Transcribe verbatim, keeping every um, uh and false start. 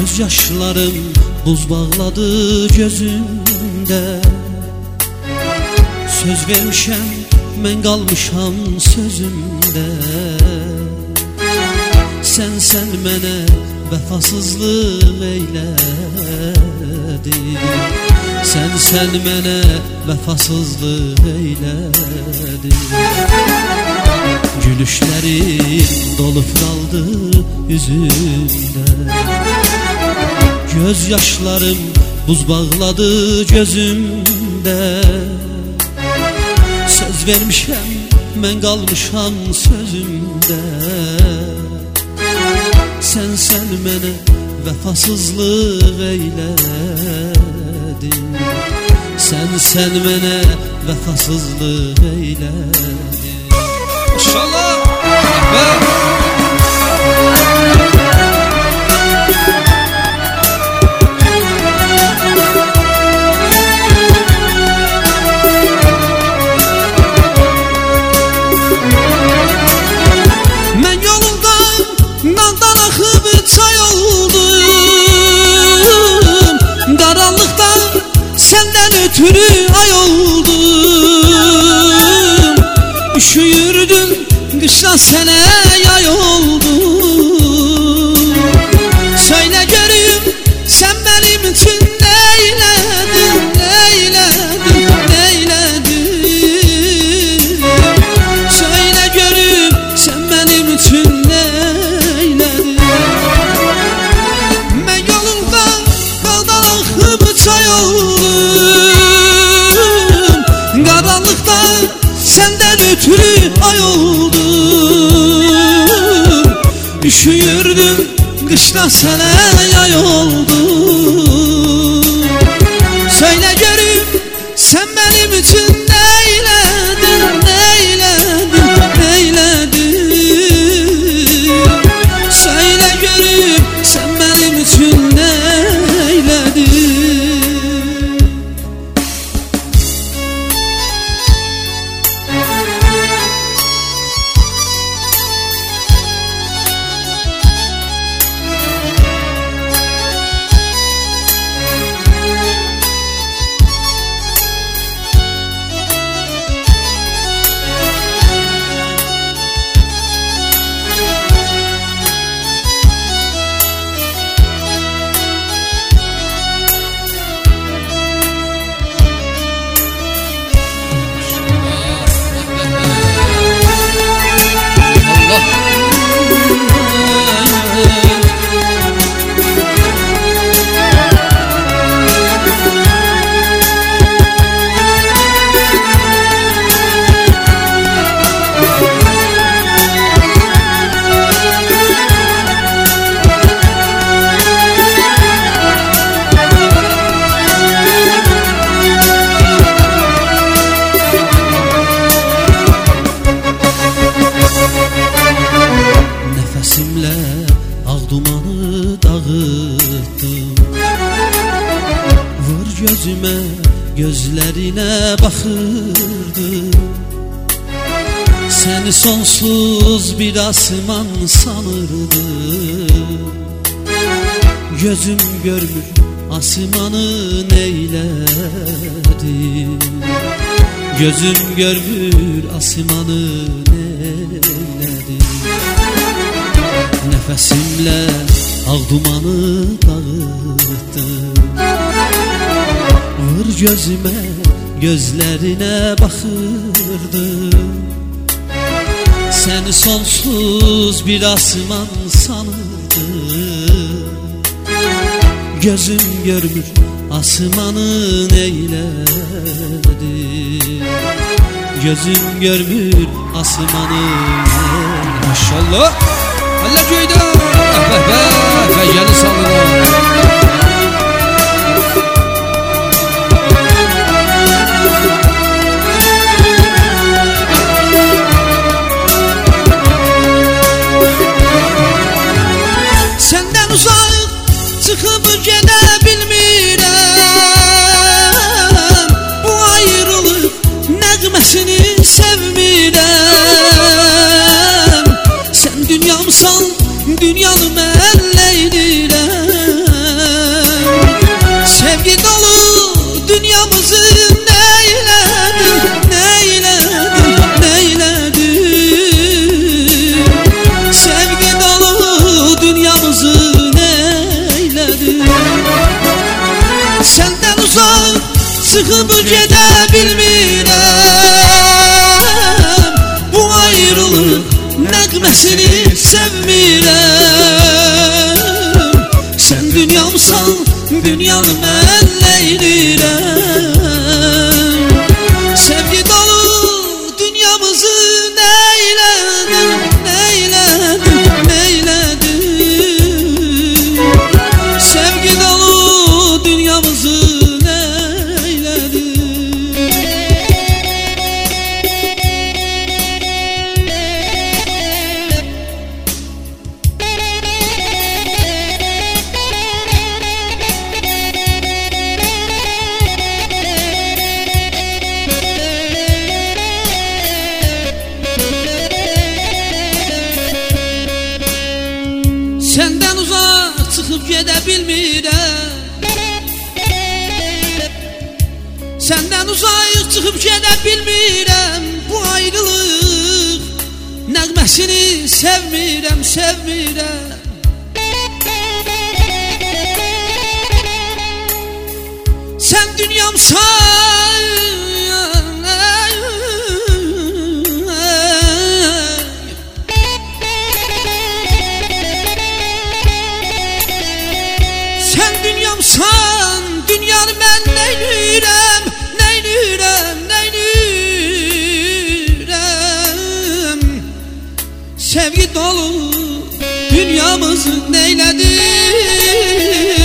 Gözyaşlarım buz bağladı gözümde. Söz vermişəm, mən qalmışam sözümdə. Sən sən mənə vəfasızlıq eylədin. Sən sən mənə vəfasızlıq eylədin. Gülüşlərim dolub qaldı üzümdə. Gözyaşlarım buz bağladı gözümdə. Söz vermişəm, mən qalmışam sözümdə. Sən sən mənə vəfasızlıq eylədin. Sən sən mənə vəfasızlıq eylədin. İnşallah. Ötürü ay oldum. Üşüyürdüm kışla sene yay oldum. Söyle göreyim sen benim için neyledin, neyledin, neyledin. Söyle göreyim sen benim için neyledin. Ben yolunda daldan akıp çay oldum. Karanlıkta senden ötürü ay oldum. Üşüyürdüm kışta sana yay oldum. Söyle göreyim sen benim için neyledin, neyledin, neyledin. Söyle göreyim sen benim için neyledin. Nefesimle ağ dumanı dağıttım. Vur gözüme gözlerine bakırdım. Seni sonsuz bir asman sanırdım. Gözüm görmür asmanı neyledim. Gözüm görmür asmanı neyledim. Nefesimle ağ dumanı dağıttım. Vur gözüme gözlerine bakırdım. Seni sonsuz bir asman sanırdım. Gözüm görmür asmanı neyledim. Gözüm görmür asmanı neyledim. Maşallah. Allah köyde feyyeli sallılar. Senden uzak çıkıp gidebilmirəm. Bu ayrılık nəğməsini sevmirəm. Sen dünyamsan dünyanı mən eyləyirəm. Senden uzak çıkıp gedə bilmirəm. Bu ayrılıq nəğməsini sevmirəm. Sen dünyamsan, dünyanı mən neylirəm. Sevgi dolu dünyamızı neyledin, neyledin, neyledin. Sevgi dolu dünyamızı neyledin. Senden uzak çıkıp gedə bilmirəm. Senden uzak çıkıp gedə bilmirəm. Bu ayrılıq nəğməsini sevmirəm, sevmirəm. Sen dünyamsan, sen dünyamsan, dünyanı mən neylirəm, neylirəm, neylirəm. Sevgi dolu dünyamızı neyledin.